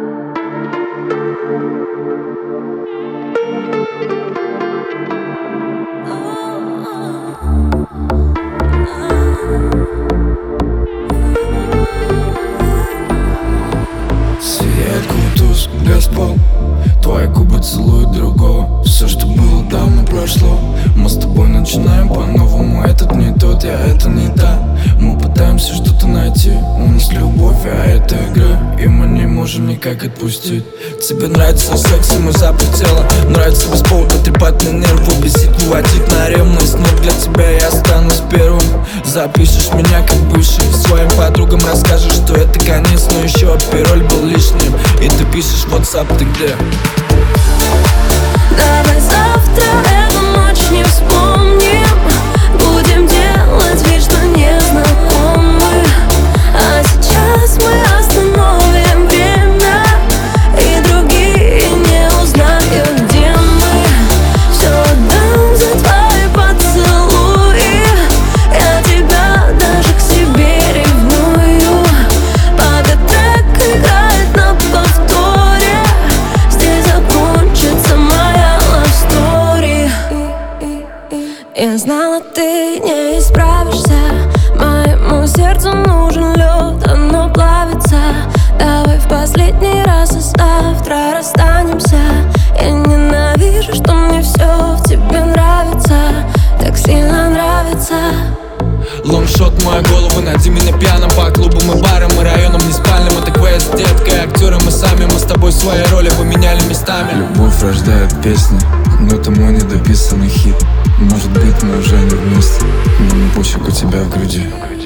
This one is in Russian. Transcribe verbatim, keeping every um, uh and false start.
Сияет кутуз, Газпол, твои губы целуют другого. Все, что было, давно прошло. Мы с тобой начинаем по-новому. Этот не тот, я это не та. Мы пытаемся что-то найти. У нас любовь, а это игра, и мы не можем никак отпустить. Тебе нравится секс и мой запах тела. Нравится без повода трепать на нервы, бесить, выводить на ревность. Но для тебя я останусь первым. Запишешь меня как бывший, своим подругам расскажешь, что это конец, но еще пароль был лишним. И ты пишешь в WhatsApp, ты где? Давай завтра эту ночь не вспомним. Будем делать вид, что не знакомы. А сейчас мы остановим время, и другие не узнают, где мы. Все отдам за твои поцелуи. Я тебя даже к себе ревную. Пока трек играет на повторе, здесь закончится моя love story. Я знала, ты не исправишься. Моему сердцу нужен лед, оно плавится. Давай в последний раз, и завтра расстанемся. Я ненавижу, что мне все в тебе нравится, так сильно нравится. Лонгшот в мою голову, найди меня пьяным по клубам и барам и районам не спальным. Это квест, детка, актеры мы сами. Мы с тобой свои роли поменяли местами. Любовь рождает песни, но это мой недописанный хит. Может быть, мы уже не вместе, но не пофиг, у тебя в груди.